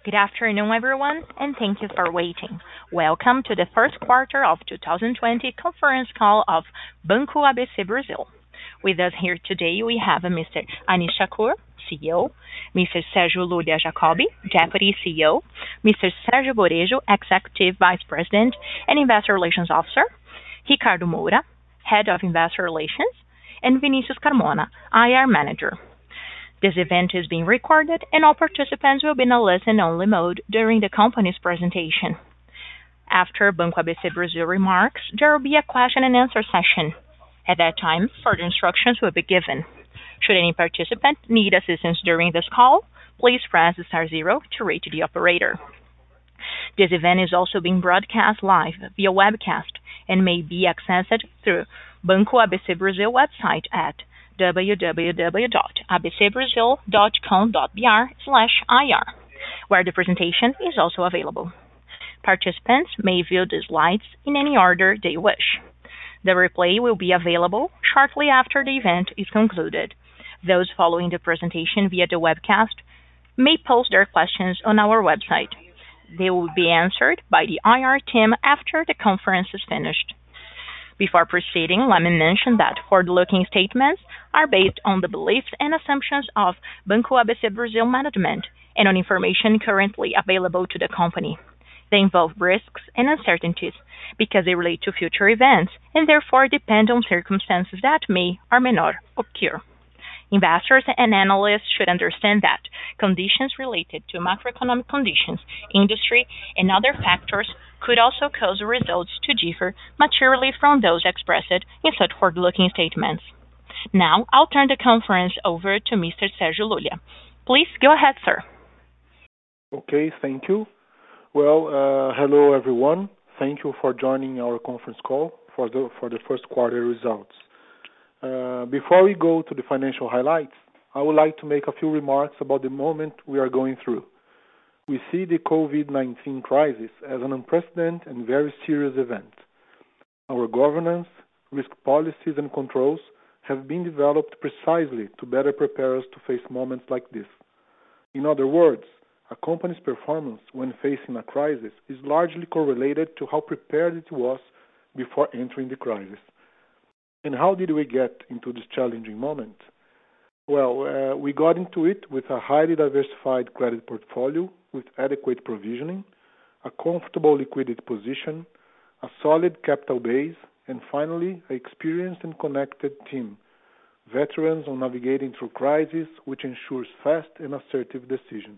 Good afternoon, everyone, and thank you for waiting. Welcome to the first quarter of 2020 conference call of Banco ABC Brasil. With us here today, we have Mr. Anis Shakur, CEO, Mr. Sergio Lulia Jacobi, Deputy CEO, Mr. Sergio Borejo, Executive Vice President and Investor Relations Officer, Ricardo Moura, Head of Investor Relations, and Vinicius Carmona, IR Manager. This event is being recorded, and all participants will be in a listen-only mode during the company's presentation. After Banco ABC Brasil remarks, there will be a question-and-answer session. At that time, further instructions will be given. Should any participant need assistance during this call, please press star zero to reach the operator. This event is also being broadcast live via webcast and may be accessed through Banco ABC Brasil website at www.abcbrasil.com.br/ir, where the presentation is also available. Participants may view the slides in any order they wish. The replay will be available shortly after the event is concluded. Those following the presentation via the webcast may post their questions on our website. They will be answered by the IR team after the conference is finished. Before proceeding, let me mention that forward-looking statements are based on the beliefs and assumptions of Banco ABC Brasil management and on information currently available to the company. They involve risks and uncertainties because they relate to future events and therefore depend on circumstances that may or may not occur. Investors and analysts should understand that conditions related to macroeconomic conditions, industry, and other factors could also cause results to differ materially from those expressed in such forward-looking statements. Now, I'll turn the conference over to Mr. Sergio Lulia. Please go ahead, sir. Okay, thank you. Well, hello everyone. Thank you for joining our conference call for the first quarter results. Before we go to the financial highlights, I would like to make a few remarks about the moment we are going through. We see the COVID-19 crisis as an unprecedented and very serious event. Our governance, risk policies and controls have been developed precisely to better prepare us to face moments like this. In other words, a company's performance when facing a crisis is largely correlated to how prepared it was before entering the crisis. And how did we get into this challenging moment? Well, we got into it with a highly diversified credit portfolio with adequate provisioning, a comfortable liquidity position, a solid capital base, and finally, an experienced and connected team, veterans on navigating through crises, which ensures fast and assertive decisions.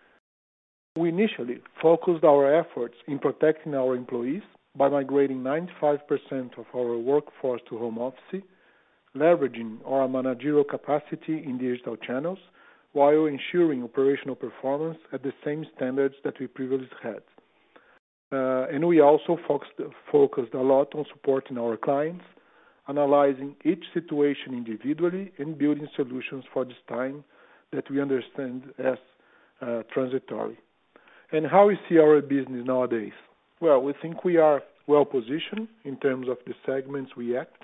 We initially focused our efforts in protecting our employees by migrating 95% of our workforce to home office, leveraging our managerial capacity in digital channels, while ensuring operational performance at the same standards that we previously had. And we also focused a lot on supporting our clients, analyzing each situation individually and building solutions for this time that we understand as transitory. And how we see our business nowadays? Well, we think we are well positioned in terms of the segments we act.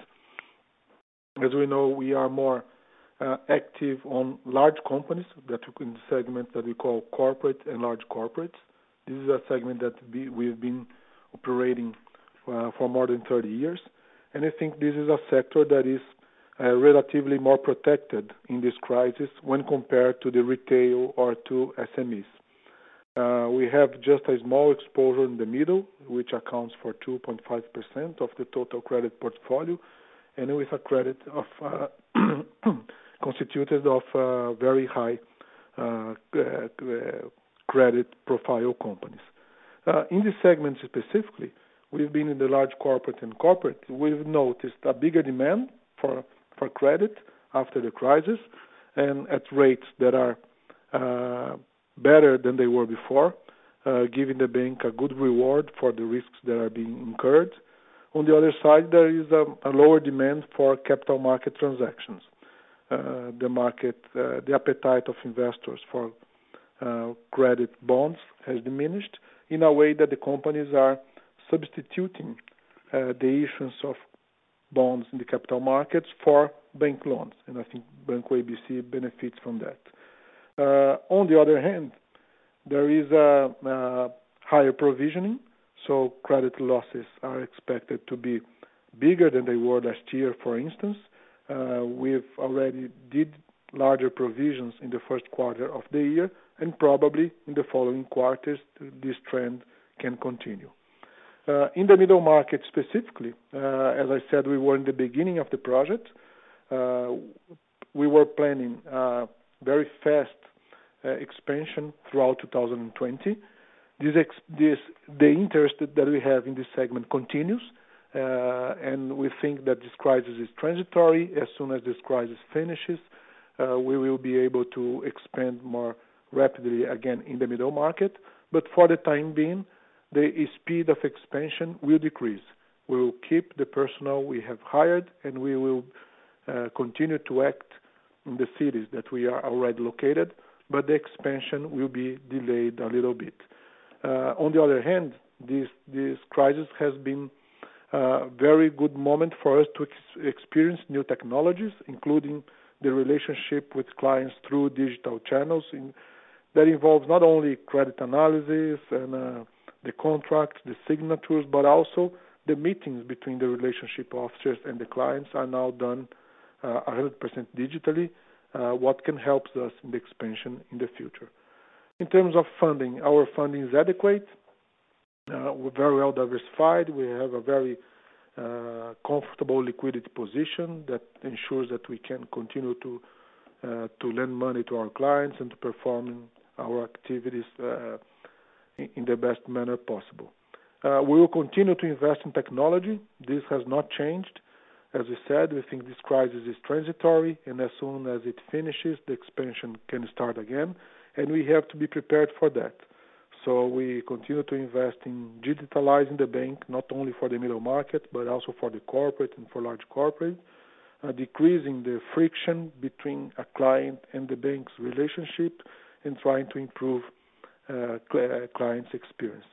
As we know, we are more active on large companies that in the segment that we call corporate and large corporates. This is a segment that we've been operating for more than 30 years. And I think this is a sector that is relatively more protected in this crisis when compared to the retail or to SMEs. We have just a small exposure in the middle, which accounts for 2.5% of the total credit portfolio, and with a credit of constituted of very high credit profile companies. In this segment specifically, we've been in the large corporate and corporate. We've noticed a bigger demand for credit after the crisis, and at rates that are better than they were before, giving the bank a good reward for the risks that are being incurred. On the other side, there is a lower demand for capital market transactions. The appetite of investors for credit bonds has diminished in a way that the companies are substituting the issuance of bonds in the capital markets for bank loans, and I think Banco ABC benefits from that. On the other hand, there is a higher provisioning, so credit losses are expected to be bigger than they were last year, for instance. We've already did larger provisions in the first quarter of the year, and probably in the following quarters, this trend can continue. In the middle market specifically, as I said, we were in the beginning of the project. We were planning very fast expansion throughout 2020. The interest that we have in this segment continues, and we think that this crisis is transitory. As soon as this crisis finishes, we will be able to expand more rapidly again in the middle market. But for the time being, the speed of expansion will decrease. We will keep the personnel we have hired, and we will continue to act in the cities that we are already located, but the expansion will be delayed a little bit. On the other hand, this crisis has been a very good moment for us to experience new technologies, including the relationship with clients through digital channels. That involves not only credit analysis and the contracts, the signatures, but also the meetings between the relationship officers and the clients are now done 100% digitally, what can help us in the expansion in the future. In terms of funding, our funding is adequate. We're very well diversified. We have a very comfortable liquidity position that ensures that we can continue to lend money to our clients and to perform our activities in the best manner possible. We will continue to invest in technology. This has not changed. As we said, we think this crisis is transitory, and as soon as it finishes, the expansion can start again, and we have to be prepared for that. So we continue to invest in digitalizing the bank, not only for the middle market, but also for the corporate and for large corporate, decreasing the friction between a client and the bank's relationship, and trying to improve client's experience.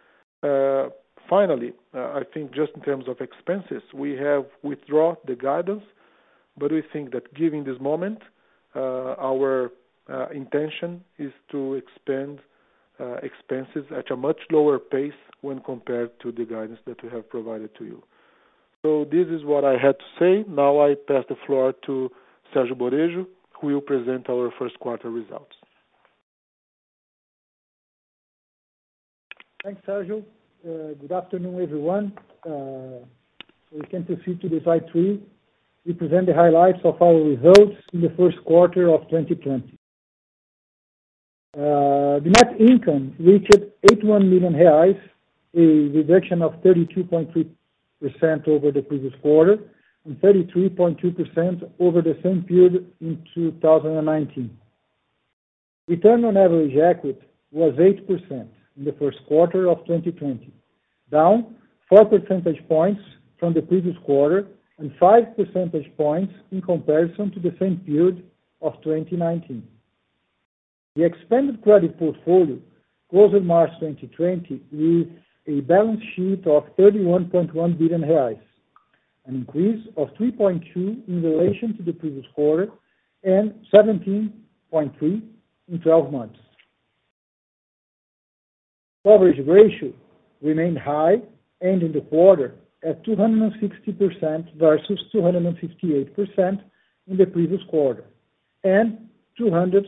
Finally, I think just in terms of expenses, we have withdrawn the guidance, but we think that given this moment, our intention is to expand expenses at a much lower pace when compared to the guidance that we have provided to you. So this is what I had to say. Now I pass the floor to Sergio Borejo, who will present our first quarter results. Thanks, Sergio. Good afternoon, everyone. We can proceed to the slide 3. We present the highlights of our results in the first quarter of 2020. The net income reached 81 million reais, a reduction of 32.3% over the previous quarter and 33.2% over the same period in 2019. Return on average equity was 8% in the first quarter of 2020, down 4 percentage points from the previous quarter and 5 percentage points in comparison to the same period of 2019. The expanded credit portfolio closed in March 2020 with a balance sheet of 31.1 billion reais, an increase of 3.2 in relation to the previous quarter and 17.3 in 12 months. Coverage ratio remained high, ending the quarter at 260% versus 258% in the previous quarter, and 228%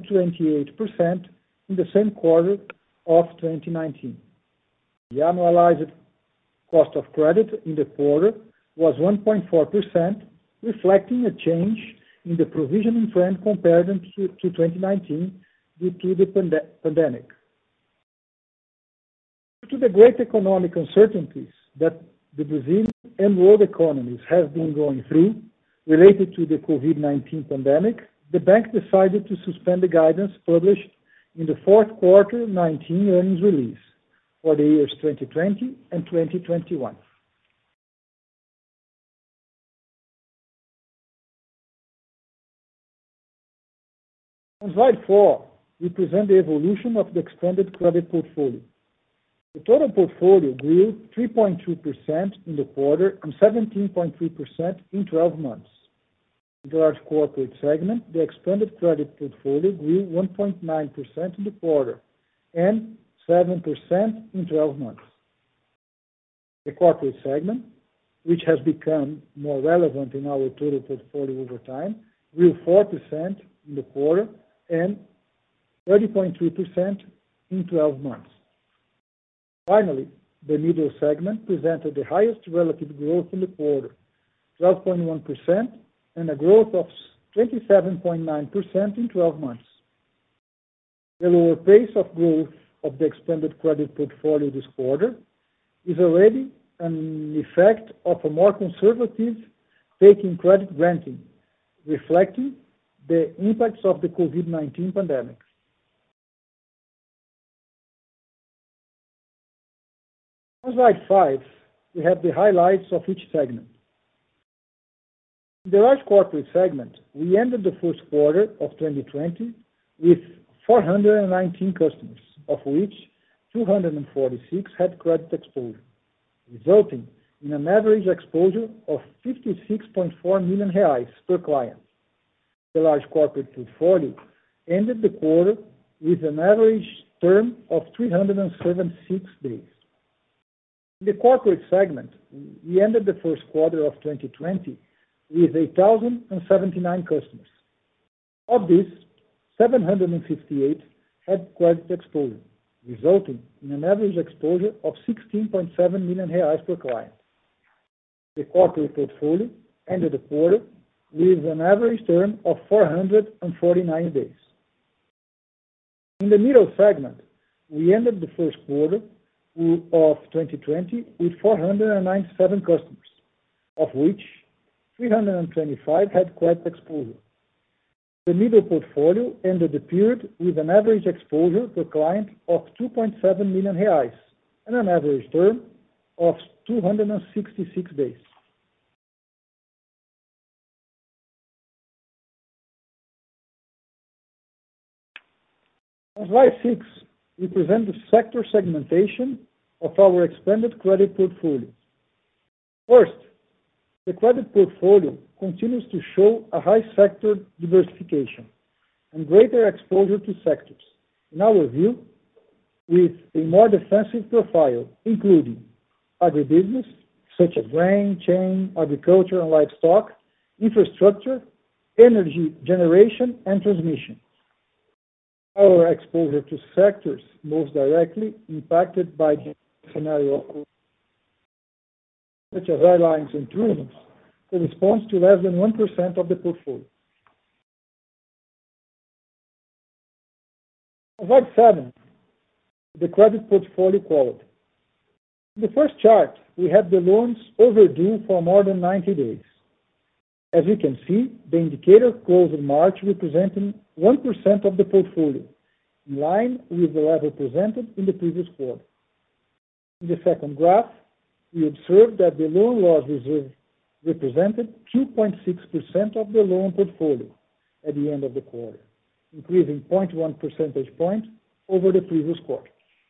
in the same quarter of 2019. The annualized cost of credit in the quarter was 1.4%, reflecting a change in the provisioning trend compared to 2019 due to the pandemic. Due to the great economic uncertainties that the Brazilian and world economies have been going through related to the COVID-19 pandemic, the bank decided to suspend the guidance published in the fourth quarter 19 earnings release for the years 2020 and 2021. On slide 4, we present the evolution of the expanded credit portfolio. The total portfolio grew 3.2% in the quarter and 17.3% in 12 months. In the large corporate segment, the expanded credit portfolio grew 1.9% in the quarter and 7% in 12 months. The corporate segment, which has become more relevant in our total portfolio over time, grew 4% in the quarter and 30.3% in 12 months. Finally, the middle segment presented the highest relative growth in the quarter, 12.1%, and a growth of 27.9% in 12 months. The lower pace of growth of the expanded credit portfolio this quarter is already an effect of a more conservative taking credit granting, reflecting the impacts of the COVID-19 pandemic. On slide 5, we have the highlights of each segment. In the large corporate segment, we ended the first quarter of 2020 with 419 customers, of which 246 had credit exposure, resulting in an average exposure of 56.4 million reais per client. The large corporate portfolio ended the quarter with an average term of 376 days. In the corporate segment, we ended the first quarter of 2020 with 1,079 customers. Of this, 758 had credit exposure, resulting in an average exposure of 16.7 million reais per client. The corporate portfolio ended the quarter with an average term of 449 days. In the middle segment, we ended the first quarter of 2020 with 497 customers, of which 325 had credit exposure. The middle portfolio ended the period with an average exposure per client of 2.7 million reais and an average term of 266 days. On slide 6, we present the sector segmentation of our expanded credit portfolio. First, the credit portfolio continues to show a high sector diversification and greater exposure to sectors, in our view, with a more defensive profile, including agribusiness, such as grain, chain, agriculture and livestock, infrastructure, energy generation, and transmission. Our exposure to sectors most directly impacted by the scenario, such as airlines and tourism, corresponds to less than 1% of the portfolio. On slide 7, the credit portfolio quality. In the first chart, we have the loans overdue for more than 90 days. As you can see, the indicator closed in March representing 1% of the portfolio, in line with the level presented in the previous quarter. In the second graph, we observed that the loan loss reserve represented 2.6% of the loan portfolio at the end of the quarter, increasing 0.1 percentage point over the previous quarter.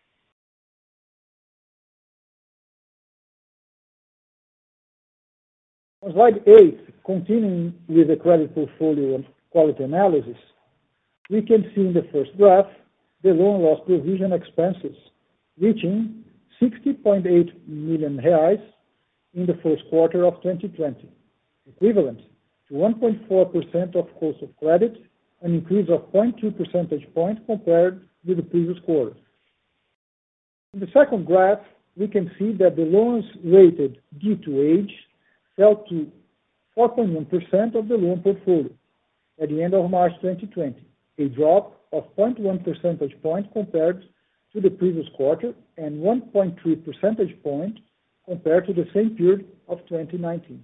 On slide 8, continuing with the credit portfolio and quality analysis, we can see in the first graph the loan loss provision expenses reaching 60.8 million reais in the first quarter of 2020, equivalent to 1.4% of cost of credit, an increase of 0.2 percentage points compared with the previous quarter. In the second graph, we can see that the loans rated due to age fell to 4.1% of the loan portfolio at the end of March 2020, a drop of 0.1 percentage point compared to the previous quarter and 1.3 percentage point compared to the same period of 2019.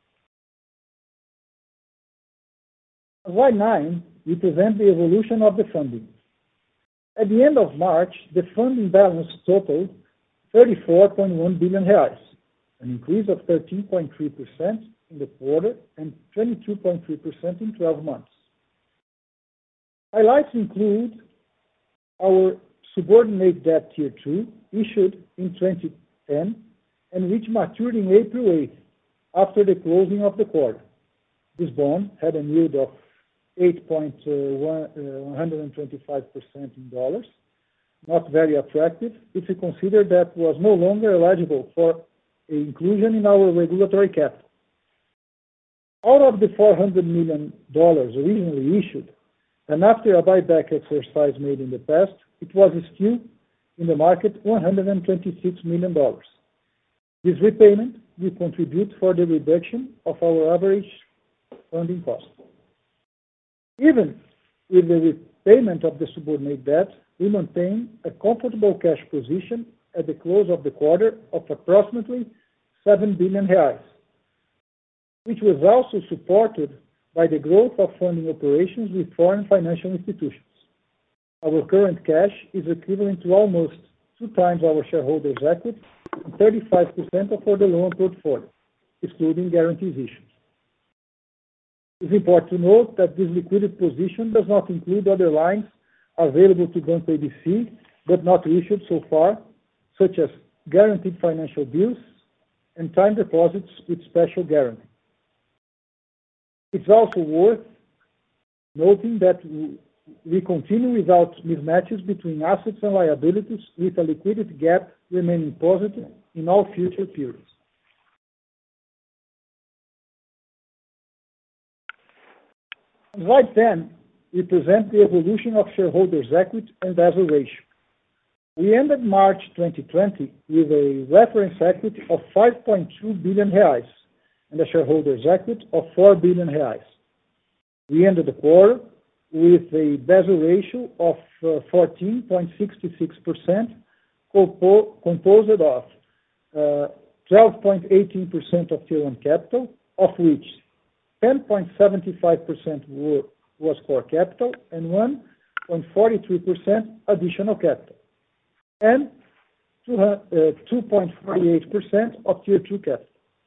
On slide 9, we present the evolution of the funding. At the end of March, the funding balance totaled 34.1 billion reais, an increase of 13.3% in the quarter and 22.3% in 12 months. Highlights include our subordinate debt Tier 2 issued in 2010 and which matured in April 8th after the closing of the quarter. This bond had a yield of 8.125% in dollars, not very attractive if you consider that was no longer eligible for inclusion in our regulatory capital. Out of the $400 million originally issued, and after a buyback exercise made in the past, it was still in the market $126 million. This repayment will contribute for the reduction of our average funding cost. Even with the repayment of the subordinate debt, we maintain a comfortable cash position at the close of the quarter of approximately 7 billion reais, which was also supported by the growth of funding operations with foreign financial institutions. Our current cash is equivalent to almost 2 times our shareholders' equity and 35% of the loan portfolio, excluding guarantees issued. It's important to note that this liquidity position does not include other lines available to Banco ABC, but not issued so far, such as guaranteed financial bills and time deposits with special guarantee. It's also worth noting that we continue without mismatches between assets and liabilities, with a liquidity gap remaining positive in all future periods. On slide 10, we present the evolution of shareholders' equity and Basel ratio. We ended March 2020 with a reference equity of 5.2 billion reais and a shareholders' equity of 4 billion reais. We ended the quarter with a Basel ratio of 14.66%, composed of 12.18% of Tier 1 capital, of which 10.75% was core capital and 1.43% additional capital, and 2.48% of Tier 2 capital.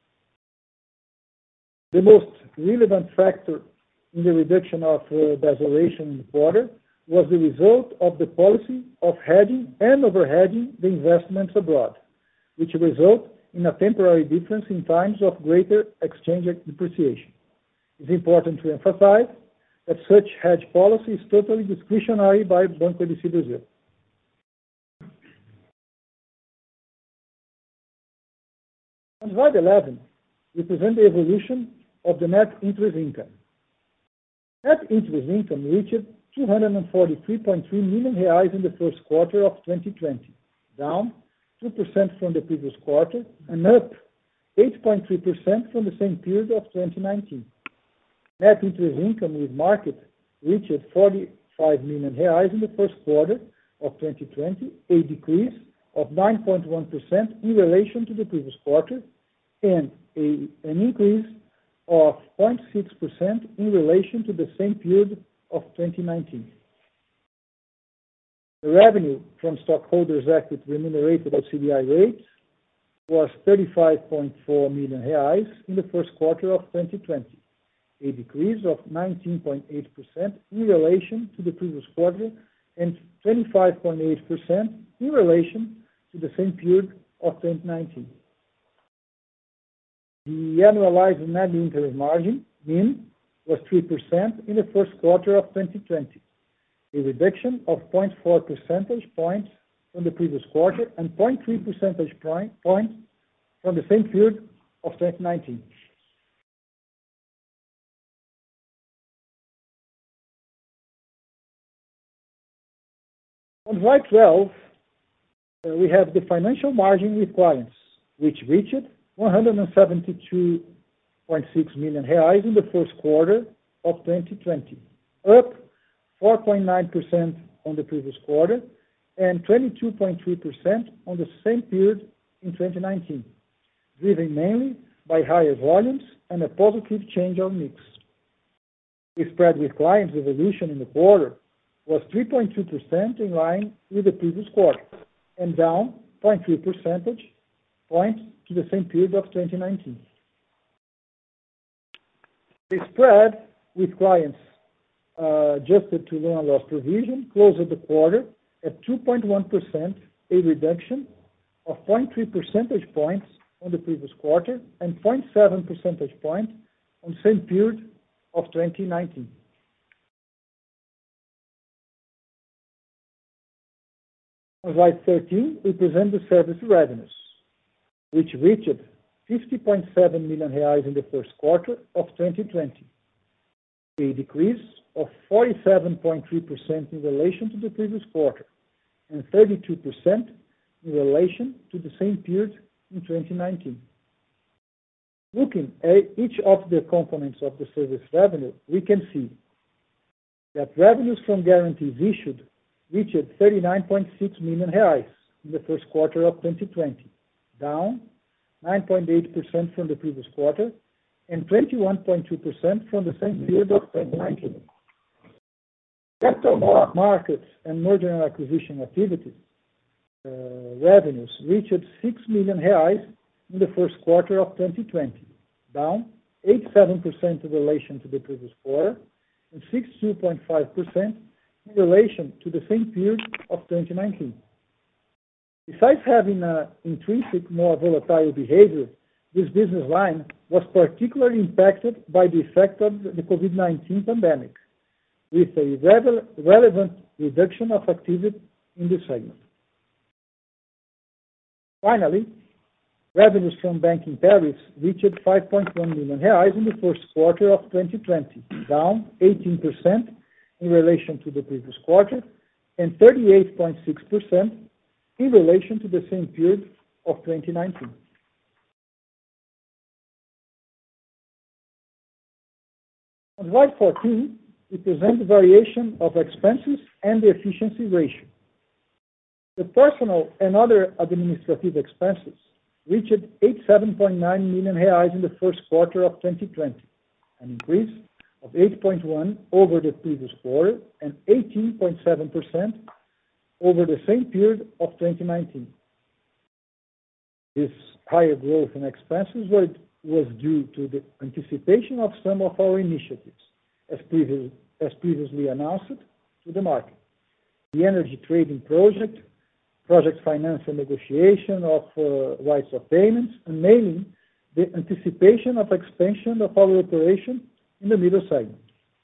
The most relevant factor in the reduction of Basel ratio in the quarter was the result of the policy of hedging and overhedging the investments abroad, which result in a temporary difference in times of greater exchange depreciation. It's important to emphasize that such hedge policy is totally discretionary by Banco ABC Brasil. On slide 11, we present the evolution of the net interest income. Net interest income reached 243.3 million reais in the first quarter of 2020, down 2% from the previous quarter and up 8.3% from the same period of 2019. Net interest income with market reached 45 million reais in the first quarter of 2020, a decrease of 9.1% in relation to the previous quarter, and an increase of 0.6% in relation to the same period of 2019. The revenue from stockholders' equity remunerated at CDI rates was 35.4 million reais in the first quarter of 2020, a decrease of 19.8% in relation to the previous quarter and 25.8% in relation to the same period of 2019. The annualized net interest margin, NIM, was 3% in the first quarter of 2020, a reduction of 0.4 percentage points from the previous quarter and 0.3 percentage points from the same period of 2019. On slide 12, we have the financial margin with clients, which reached 172.6 million reais in the first quarter of 2020, up 4.9% on the previous quarter and 22.3% on the same period in 2019, driven mainly by higher volumes and a positive change of mix. The spread with clients evolution in the quarter was 3.2% in line with the previous quarter and down 0.3 percentage points to the same period of 2019. The spread with clients adjusted to loan loss provision closed the quarter at 2.1%, a reduction of 0.3 percentage points on the previous quarter and 0.7 percentage points on the same period of 2019. On slide 13, we present the service revenues, which reached 50.7 million reais in the first quarter of 2020, a decrease of 47.3% in relation to the previous quarter and 32% in relation to the same period in 2019. Looking at each of the components of the service revenue, we can see that revenues from guarantees issued reached 39.6 million reais in the first quarter of 2020, down 9.8% from the previous quarter and 21.2% from the same period of 2019. Capital markets and merger and acquisition activities revenues reached 6 million reais in the first quarter of 2020, down 87% in relation to the previous quarter and 62.5% in relation to the same period of 2019. Besides having an intrinsic more volatile behavior, this business line was particularly impacted by the effect of the COVID-19 pandemic, with a relevant reduction of activity in this segment. Finally, revenues from banking tariffs reached 5.1 million reais in the first quarter of 2020, down 18% in relation to the previous quarter and 38.6% in relation to the same period of 2019. On slide 14, we present the variation of expenses and the efficiency ratio. The personal and other administrative expenses reached 87.9 million reais in the first quarter of 2020, an increase of 8.1% over the previous quarter and 18.7% over the same period of 2019. This higher growth in expenses was due to the anticipation of some of our initiatives, as previously announced to the market. The energy trading project finance and negotiation of rights of payments, and mainly the anticipation of expansion of our operation in the middle segment.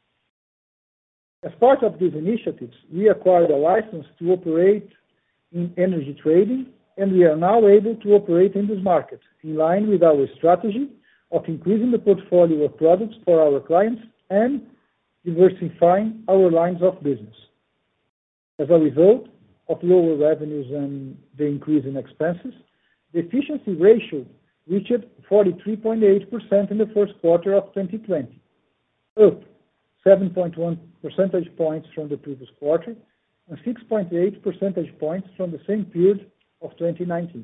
As part of these initiatives, we acquired a license to operate in energy trading, and we are now able to operate in this market, in line with our strategy of increasing the portfolio of products for our clients and diversifying our lines of business. As a result of lower revenues and the increase in expenses, the efficiency ratio reached 43.8% in the first quarter of 2020, up 7.1 percentage points from the previous quarter and 6.8 percentage points from the same period of 2019.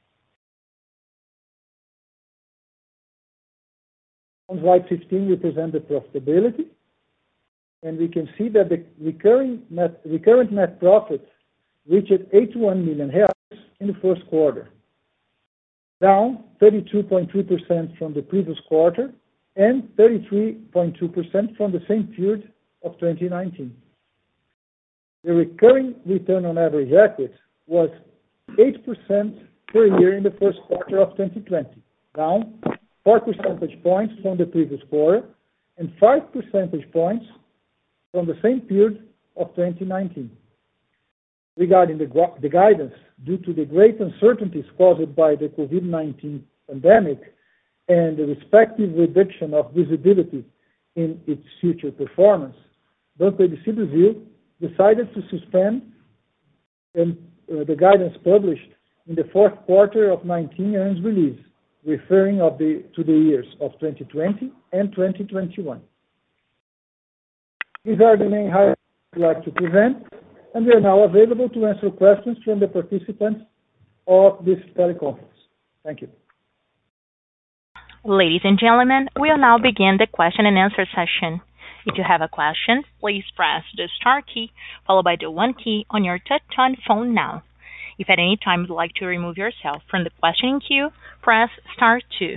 On slide 15, we present the profitability, and we can see that the recurrent net profit reached 81 million reais in the first quarter, down 32.3% from the previous quarter and 33.2% from the same period of 2019. The recurring return on average equity was 8% per year in the first quarter of 2020, down 4 percentage points from the previous quarter and 5 percentage points from the same period of 2019. Regarding the guidance, due to the great uncertainties caused by the COVID-19 pandemic and the respective reduction of visibility in its future performance, Banco ABC Brasil decided to suspend the guidance published in the fourth quarter of 2019 earnings release, referring to the years of 2020 and 2021. These are the main highlights I'd like to present, and we are now available to answer questions from the participants of this teleconference. Thank you. Ladies and gentlemen, we'll now begin the question and answer session. If you have a question, please press the star key followed by the 1 key on your touch-tone phone now. If at any time you'd like to remove yourself from the questioning queue, press star 2.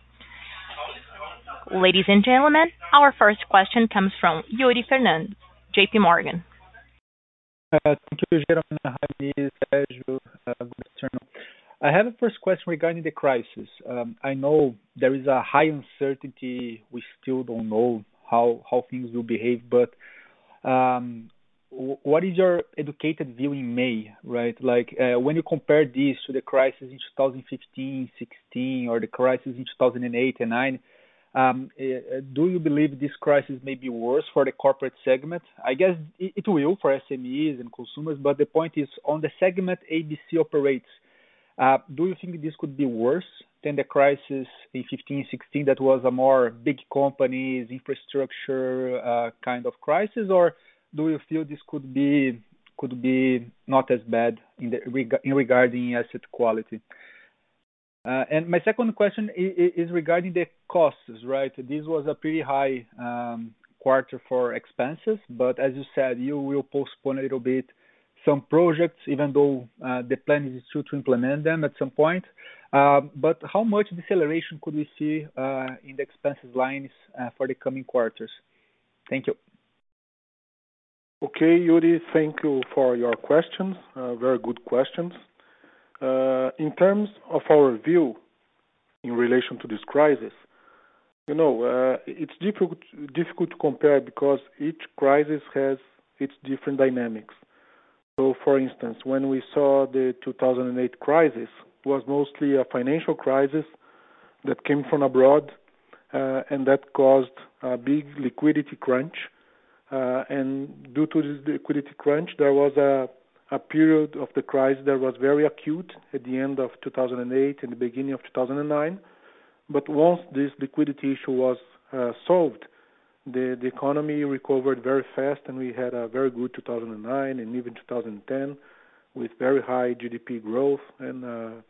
Ladies and gentlemen, our first question comes from Yuri Fernandes JP Morgan. Thank you, Jerome. Hi, Denise, Sergio. Good afternoon. I have a first question regarding the crisis. I know there is a high uncertainty. We still don't know how things will behave, but what is your educated view in May, right? Like when you compare this to the crisis in 2015, 16, or the crisis in 2008 and 9, do you believe this crisis may be worse for the corporate segment? I guess it will for SMEs and consumers, but the point is on the segment ABC operates. Do you think this could be worse than the crisis in 15, 16 that was a more big companies, infrastructure kind of crisis, or do you feel this could be not as bad in regarding asset quality? And my second question is regarding the costs, right? This was a pretty high quarter for expenses, but as you said, you will postpone a little bit some projects, even though the plan is still to implement them at some point. But how much deceleration could we see in the expenses lines for the coming quarters? Thank you. Okay, Yuri, thank you for your questions. Very good questions. In terms of our view in relation to this crisis, it's difficult to compare because each crisis has its different dynamics. So, for instance, when we saw the 2008 crisis, it was mostly a financial crisis that came from abroad and that caused a big liquidity crunch. And due to this liquidity crunch, there was a period of the crisis that was very acute at the end of 2008 and the beginning of 2009. But once this liquidity issue was solved, the economy recovered very fast, and we had a very good 2009 and even 2010 with very high GDP growth and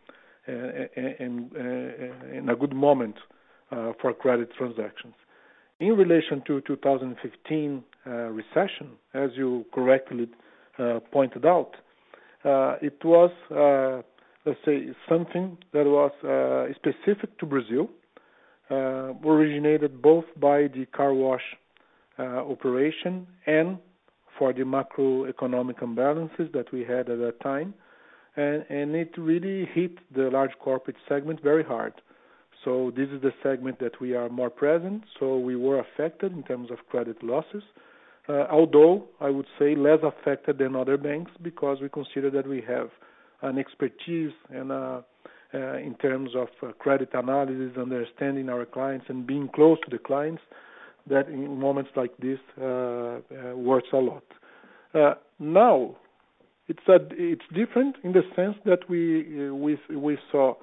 a good moment for credit transactions. In relation to 2015 recession, as you correctly pointed out, it was, let's say, something that was specific to Brazil, originated both by the car wash operation and for the macroeconomic imbalances that we had at that time. And it really hit the large corporate segment very hard. So this is the segment that we are more present, so we were affected in terms of credit losses, although I would say less affected than other banks because we consider that we have an expertise and in terms of credit analysis, understanding our clients and being close to the clients, that in moments like this works a lot. Now, it's different in the sense that we saw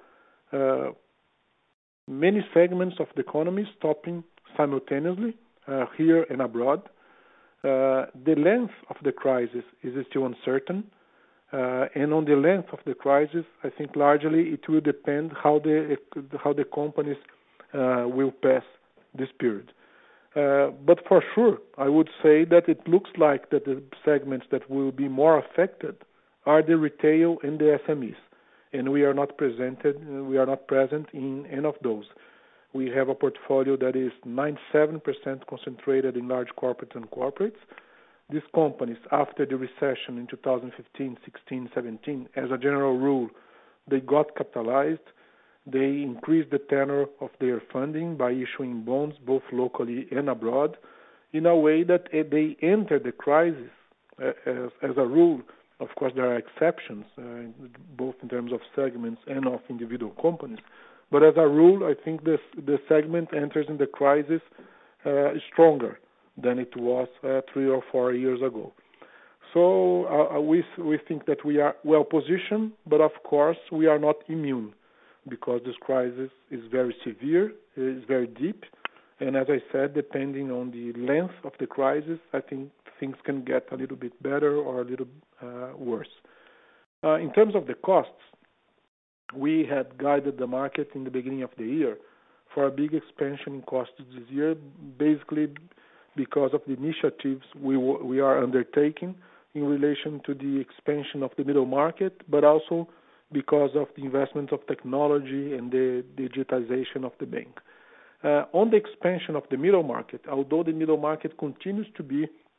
many segments of the economy stopping simultaneously here and abroad. The length of the crisis is still uncertain. And on the length of the crisis, I think largely it will depend how the companies will pass this period. But for sure, I would say that it looks like that the segments that will be more affected are the retail and the SMEs, and we are not present in any of those. We have a portfolio that is 97% concentrated in large corporates and corporates. These companies, after the recession in 2015, 16, 17, as a general rule, they got capitalized. They increased the tenor of their funding by issuing bonds both locally and abroad in a way that they entered the crisis as a rule. Of course, there are exceptions, both in terms of segments and of individual companies. But as a rule, I think the segment enters in the crisis stronger than it was 3 or 4 years ago. So we think that we are well positioned, but of course we are not immune because this crisis is very severe, it is very deep, and as I said, depending on the length of the crisis, I think things can get a little bit better or a little worse. In terms of the costs, we had guided the market in the beginning of the year for a big expansion in costs this year, basically because of the initiatives we are undertaking in relation to the expansion of the middle market, but also because of the investment of technology and the digitization of the bank. On the expansion of the middle market, although the middle market continues to be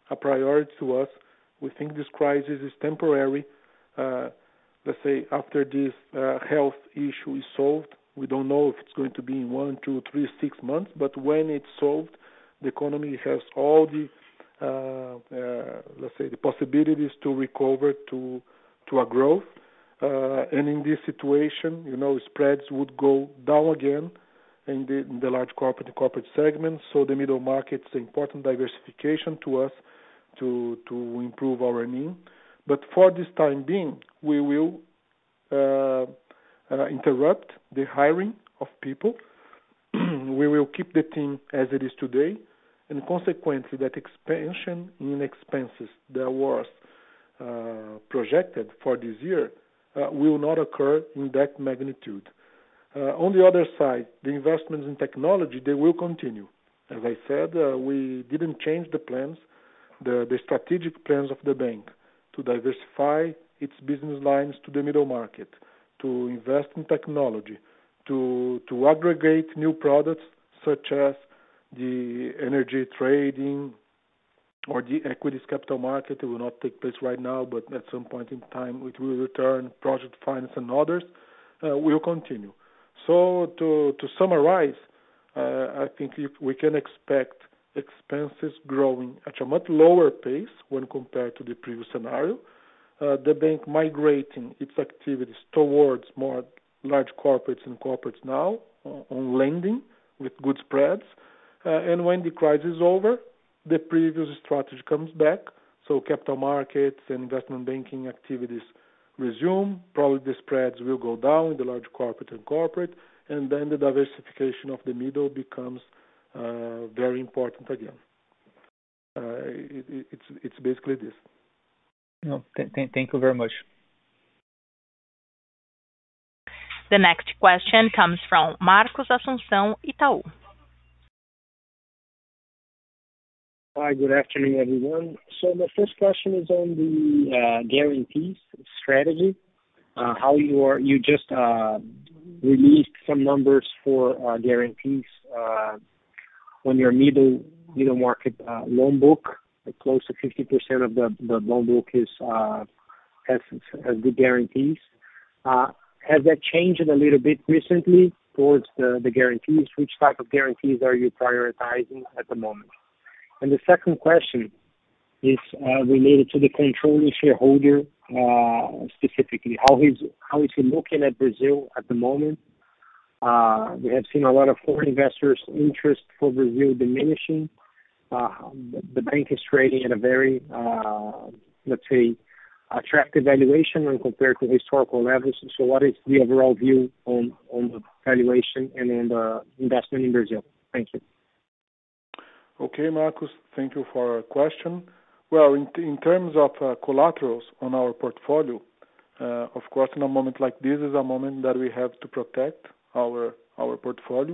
a priority to us. We think this crisis is temporary. Let's say after this health issue is solved, we don't know if it's going to be in 1, 2, 3, 6 months, but when it's solved, the economy has all the, let's say, the possibilities to recover to a growth. And in this situation, spreads would go down again in the large corporate and corporate segments. So the middle market is an important diversification to us to improve our NIM. But for this time being, we will interrupt the hiring of people. We will keep the team as it is today, and consequently, that expansion in expenses that was projected for this year will not occur in that magnitude. On the other side, the investments in technology, they will continue. As I said, we didn't change the plans, the strategic plans of the bank to diversify its business lines to the middle market, to invest in technology, to aggregate new products such as the energy trading or the equities capital market. It will not take place right now, but at some point in time it will return. Project finance and others will continue. So to summarize, I think we can expect expenses growing at a much lower pace when compared to the previous scenario. The bank migrating its activities towards more large corporates and corporates now on lending with good spreads. And when the crisis is over, the previous strategy comes back. So capital markets and investment banking activities resume. Probably the spreads will go down in the large corporate and corporate, and then the diversification of the middle becomes very important again. It's basically this. No, thank you very much. The next question comes from Marcos Assumpção, Itaú. Hi, good afternoon, everyone. So my first question is on the guarantees strategy. How you just released some numbers for guarantees on your middle market loan book. Close to 50% of the loan book has the guarantees. Has that changed a little bit recently towards the guarantees? Which type of guarantees are you prioritizing at the moment? And the second question is related to the controlling shareholder specifically. How is he looking at Brazil at the moment? We have seen a lot of foreign investors' interest for Brazil diminishing. The bank is trading at a very, let's say, attractive valuation when compared to historical levels. So what is the overall view on the valuation and on the investment in Brazil? Thank you. Okay, Marcos, thank you for your question. Well, in terms of collaterals on our portfolio, of course, in a moment like this is a moment that we have to protect our portfolio.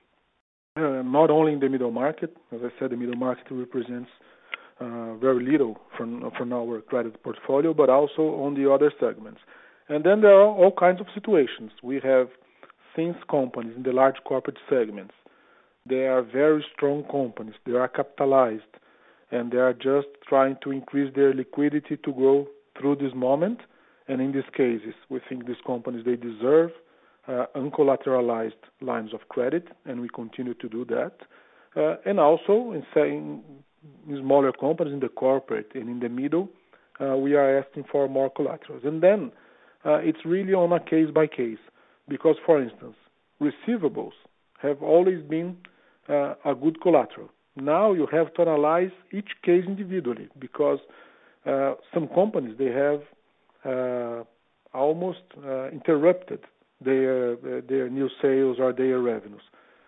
Not only in the middle market, as I said, the middle market represents very little from our credit portfolio, but also on the other segments. And then there are all kinds of situations. We have things companies in the large corporate segments. They are very strong companies. They are capitalized, and they are just trying to increase their liquidity to go through this moment. And in these cases, we think these companies, they deserve uncollateralized lines of credit, and we continue to do that. And also in smaller companies, in the corporate and in the middle, we are asking for more collaterals. And then it's really on a case by case, because, for instance, receivables have always been a good collateral. Now you have to analyze each case individually, because some companies, they have almost interrupted their new sales or their revenues.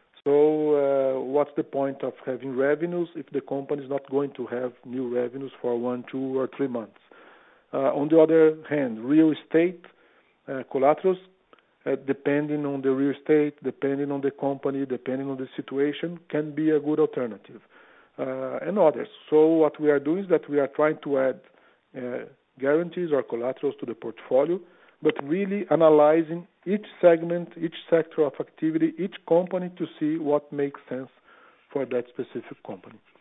So what's the point of having revenues if the company is not going to have new revenues for 1, 2, or 3 months? On the other hand, real estate collaterals, depending on the real estate, depending on the company, depending on the situation, can be a good alternative, and others. So what we are doing is that we are trying to add guarantees or collaterals to the portfolio, but really analyzing each segment, each sector of activity, each company to see what makes sense for that specific company.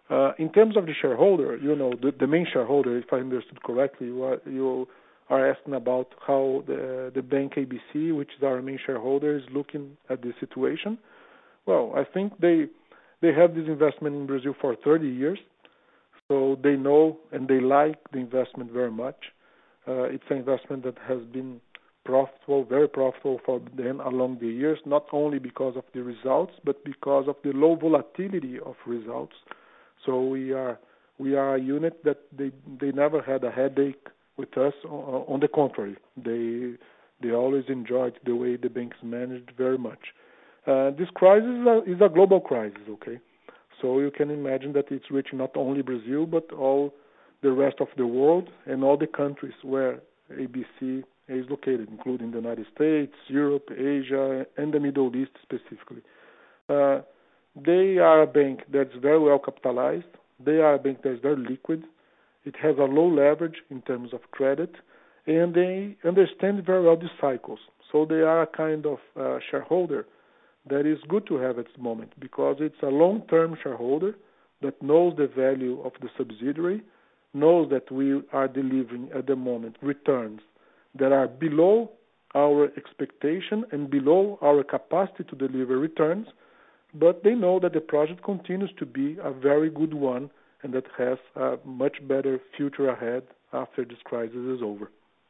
In terms of the shareholder, the main shareholder, if I understood correctly, you are asking about how the bank ABC, which is our main shareholder, is looking at this situation. Well, I think they have this investment in Brazil for 30 years, so they know and they like the investment very much. It's an investment that has been profitable, very profitable for them along the years, not only because of the results, but because of the low volatility of results. So we are a unit that they never had a headache with us. On the contrary, they always enjoyed the way the banks managed very much. This crisis is a global crisis, okay? So you can imagine that it's reaching not only Brazil, but all the rest of the world and all the countries where ABC is located, including the United States, Europe, Asia, and the Middle East specifically. They are a bank that's very well capitalized. They are a bank that's very liquid. It has a low leverage in terms of credit, and they understand very well the cycles. So they are a kind of shareholder that is good to have at the moment because it's a long-term shareholder that knows the value of the subsidiary, knows that we are delivering at the moment returns that are below our expectation and below our capacity to deliver returns, but they know that the project continues to be a very good one and that has a much better future ahead after this crisis is over.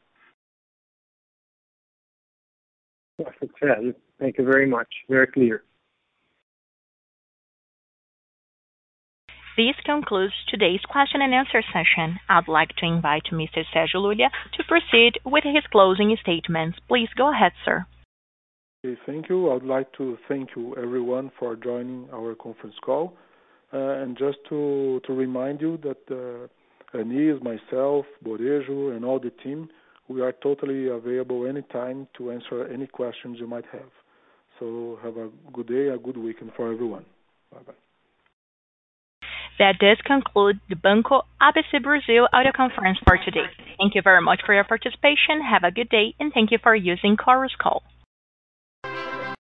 Perfect. Thank you very much. Very clear. This concludes today's question and answer session. I'd like to invite Mr. Sergio Lulia to proceed with his closing statements. Please go ahead, sir. Okay, thank you. I'd like to thank you everyone for joining our conference call. And just to remind you that Anis, myself, Borejo, and all the team, we are totally available anytime to answer any questions you might have. So have a good day, a good weekend for everyone. Bye-bye. That does conclude the Banco ABC Brasil audio conference for today. Thank you very much for your participation. Have a good day, and thank you for using Chorus Call.